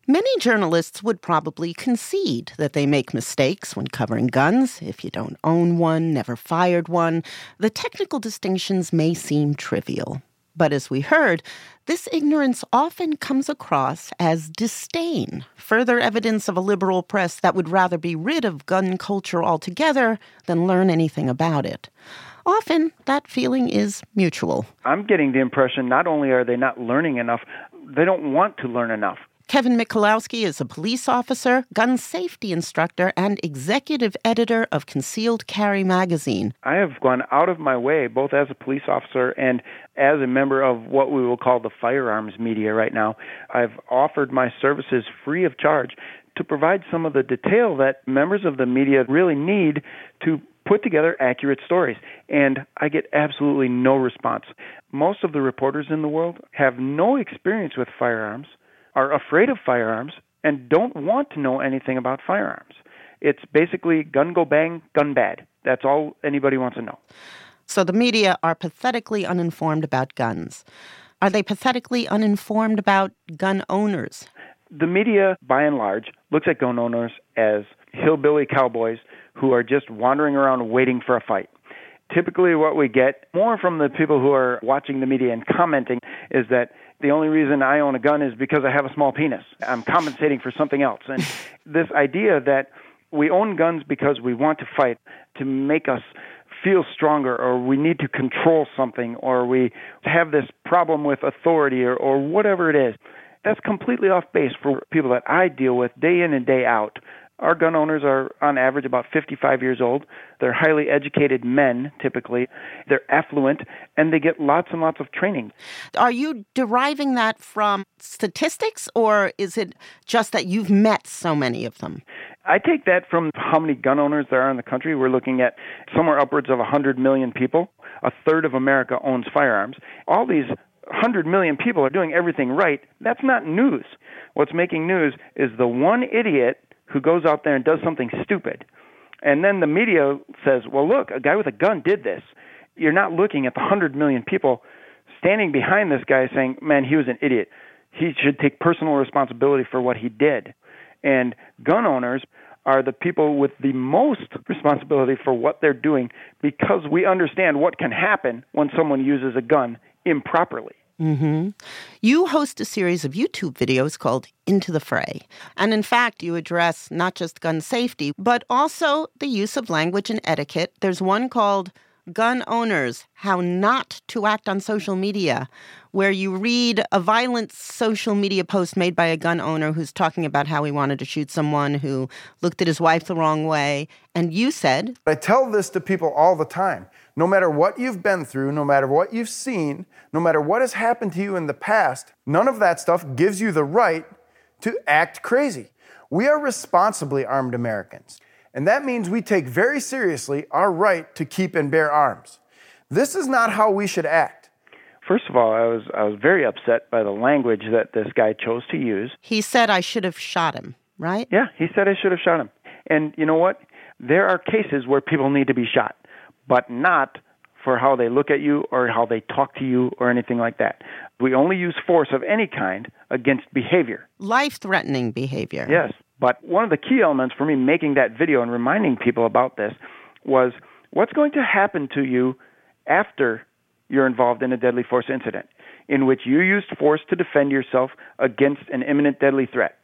Many journalists would probably concede that they make mistakes when covering guns. If you don't own one, never fired one, the technical distinctions may seem trivial. But as we heard, this ignorance often comes across as disdain, further evidence of a liberal press that would rather be rid of gun culture altogether than learn anything about it. Often, that feeling is mutual. I'm getting the impression not only are they not learning enough, they don't want to learn enough. Kevin Michalowski is a police officer, gun safety instructor, and executive editor of Concealed Carry magazine. I have gone out of my way, both as a police officer and as a member of what we will call the firearms media right now. I've offered my services free of charge to provide some of the detail that members of the media really need to put together accurate stories. And I get absolutely no response. Most of the reporters in the world have no experience with firearms, are afraid of firearms, and don't want to know anything about firearms. It's basically gun go bang, gun bad. That's all anybody wants to know. So the media are pathetically uninformed about guns. Are they pathetically uninformed about gun owners? The media, by and large, looks at gun owners as hillbilly cowboys who are just wandering around waiting for a fight. Typically what we get more from the people who are watching the media and commenting is that the only reason I own a gun is because I have a small penis. I'm compensating for something else. And this idea that we own guns because we want to fight, to make us feel stronger, or we need to control something, or we have this problem with authority, or whatever it is, that's completely off base for people that I deal with day in and day out. Our gun owners are, on average, about 55 years old. They're highly educated men, typically. They're affluent, and they get lots and lots of training. Are you deriving that from statistics, or is it just that you've met so many of them? I take that from how many gun owners there are in the country. We're looking at somewhere upwards of 100 million people. A third of America owns firearms. All these 100 million people are doing everything right. That's not news. What's making news is the one idiot who goes out there and does something stupid. And then the media says, well, look, a guy with a gun did this. You're not looking at the 100 million people standing behind this guy saying, man, he was an idiot. He should take personal responsibility for what he did. And gun owners are the people with the most responsibility for what they're doing because we understand what can happen when someone uses a gun improperly. Mm-hmm. You host a series of YouTube videos called Into the Fray. And in fact, you address not just gun safety, but also the use of language and etiquette. There's one called Gun Owners, How Not to Act on Social Media, where you read a violent social media post made by a gun owner who's talking about how he wanted to shoot someone who looked at his wife the wrong way. And you said, I tell this to people all the time. No matter what you've been through, no matter what you've seen, no matter what has happened to you in the past, none of that stuff gives you the right to act crazy. We are responsibly armed Americans. And that means we take very seriously our right to keep and bear arms. This is not how we should act. First of all, I was very upset by the language that this guy chose to use. He said I should have shot him, right? Yeah, he said I should have shot him. And you know what? There are cases where people need to be shot, but not for how they look at you or how they talk to you or anything like that. We only use force of any kind against behavior. Life-threatening behavior. Yes. But one of the key elements for me making that video and reminding people about this was what's going to happen to you after you're involved in a deadly force incident in which you used force to defend yourself against an imminent deadly threat.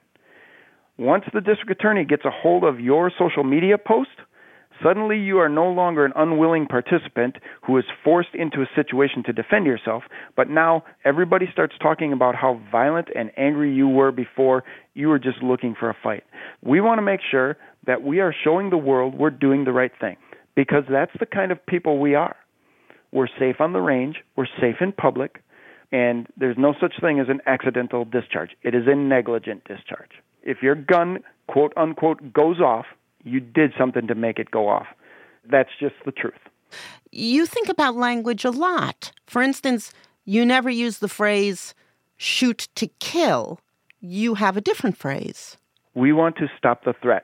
Once the district attorney gets a hold of your social media post, suddenly you are no longer an unwilling participant who is forced into a situation to defend yourself, but now everybody starts talking about how violent and angry you were before you were just looking for a fight. We want to make sure that we are showing the world we're doing the right thing, because that's the kind of people we are. We're safe on the range, we're safe in public, and there's no such thing as an accidental discharge. It is a negligent discharge. If your gun, quote unquote, goes off, you did something to make it go off. That's just the truth. You think about language a lot. For instance, you never use the phrase, shoot to kill. You have a different phrase. We want to stop the threat.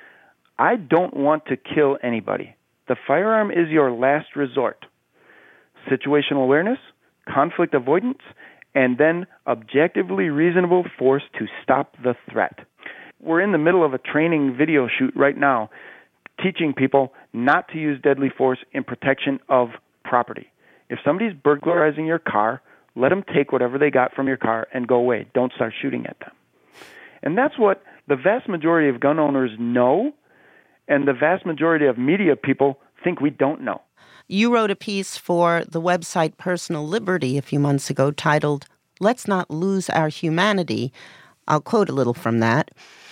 I don't want to kill anybody. The firearm is your last resort. Situational awareness, conflict avoidance, and then objectively reasonable force to stop the threat. We're in the middle of a training video shoot right now, teaching people not to use deadly force in protection of property. If somebody's burglarizing your car, let them take whatever they got from your car and go away. Don't start shooting at them. And that's what the vast majority of gun owners know, and the vast majority of media people think we don't know. You wrote a piece for the website Personal Liberty a few months ago titled, "Let's Not Lose Our Humanity." I'll quote a little from that.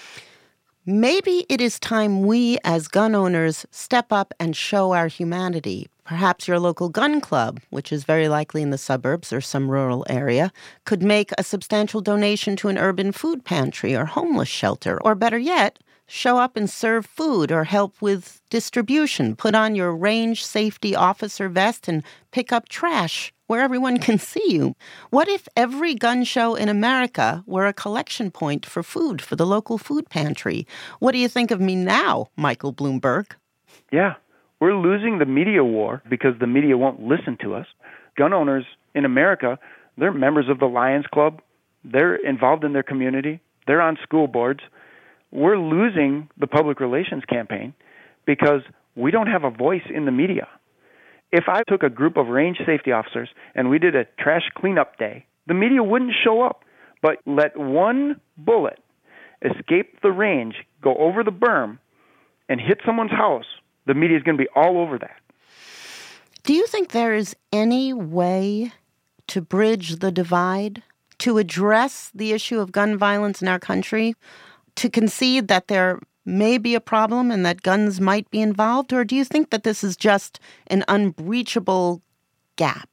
"Maybe it is time we as gun owners step up and show our humanity. Perhaps your local gun club, which is very likely in the suburbs or some rural area, could make a substantial donation to an urban food pantry or homeless shelter, or better yet, show up and serve food or help with distribution. Put on your range safety officer vest and pick up trash where everyone can see you. What if every gun show in America were a collection point for food for the local food pantry? What do you think of me now, Michael Bloomberg?" Yeah, we're losing the media war because the media won't listen to us. Gun owners in America, they're members of the Lions Club. They're involved in their community. They're on school boards. We're losing the public relations campaign because we don't have a voice in the media. If I took a group of range safety officers and we did a trash cleanup day, the media wouldn't show up. But let one bullet escape the range, go over the berm, and hit someone's house, the media is going to be all over that. Do you think there is any way to bridge the divide, to address the issue of gun violence in our country, to concede that there may be a problem and that guns might be involved? Or do you think that this is just an unbreachable gap?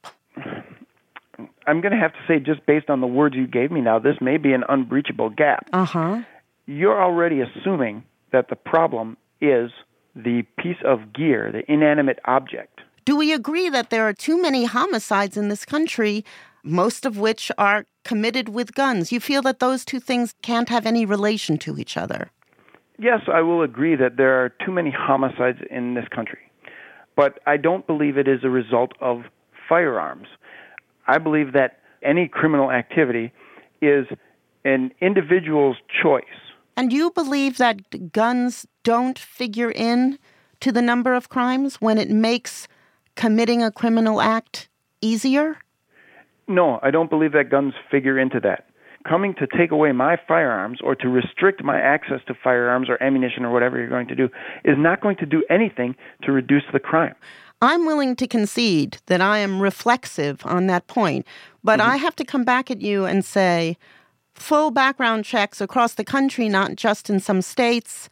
I'm going to have to say, just based on the words you gave me now, this may be an unbreachable gap. Uh-huh. You're already assuming that the problem is the piece of gear, the inanimate object. Do we agree that there are too many homicides in this country, most of which are committed with guns? You feel that those two things can't have any relation to each other? Yes, I will agree that there are too many homicides in this country. But I don't believe it is a result of firearms. I believe that any criminal activity is an individual's choice. And you believe that guns don't figure in to the number of crimes when it makes committing a criminal act easier? No, I don't believe that guns figure into that. Coming to take away my firearms or to restrict my access to firearms or ammunition or whatever you're going to do is not going to do anything to reduce the crime. I'm willing to concede that I am reflexive on that point, but I have to come back at you and say full background checks across the country, not just in some states,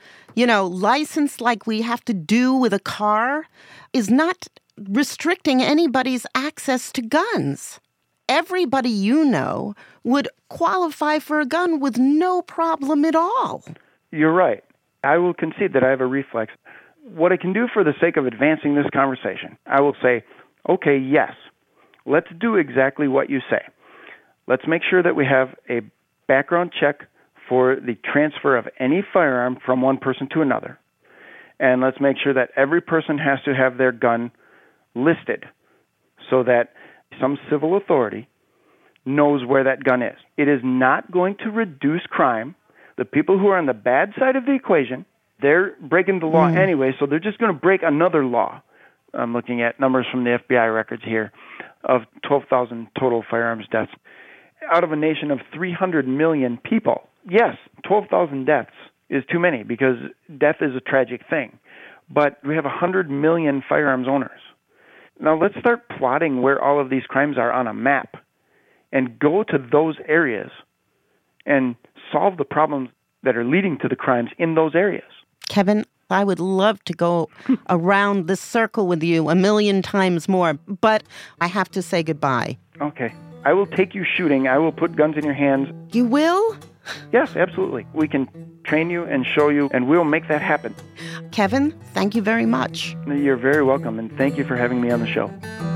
license like we have to do with a car is not restricting anybody's access to guns. Everybody you know would qualify for a gun with no problem at all. You're right. I will concede that I have a reflex. What I can do for the sake of advancing this conversation, I will say, okay, yes, let's do exactly what you say. Let's make sure that we have a background check for the transfer of any firearm from one person to another. And let's make sure that every person has to have their gun listed so that some civil authority knows where that gun is. It is not going to reduce crime. The people who are on the bad side of the equation, they're breaking the law anyway, so they're just going to break another law. I'm looking at numbers from the FBI records here of 12,000 total firearms deaths out of a nation of 300 million people. Yes, 12,000 deaths is too many because death is a tragic thing. But we have 100 million firearms owners. Now let's start plotting where all of these crimes are on a map and go to those areas and solve the problems that are leading to the crimes in those areas. Kevin, I would love to go around this circle with you a million times more, but I have to say goodbye. Okay. I will take you shooting. I will put guns in your hands. You will? Yes, absolutely. We can train you and show you, and we'll make that happen. Kevin, thank you very much. You're very welcome, and thank you for having me on the show.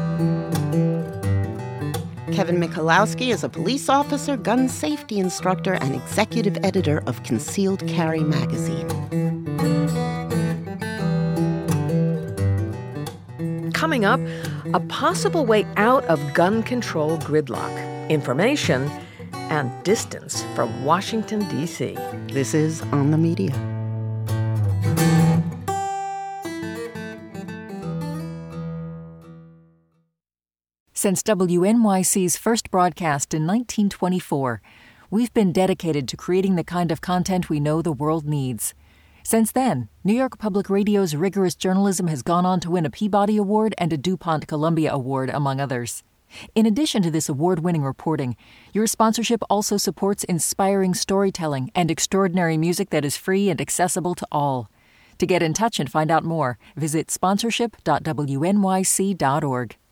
Kevin Michalowski is a police officer, gun safety instructor, and executive editor of Concealed Carry magazine. Coming up, a possible way out of gun control gridlock. information, and distance from Washington, D.C. This is On the Media. Since WNYC's first broadcast in 1924, we've been dedicated to creating the kind of content we know the world needs. Since then, New York Public Radio's rigorous journalism has gone on to win a Peabody Award and a DuPont Columbia Award, among others. In addition to this award-winning reporting, your sponsorship also supports inspiring storytelling and extraordinary music that is free and accessible to all. To get in touch and find out more, visit sponsorship.wnyc.org.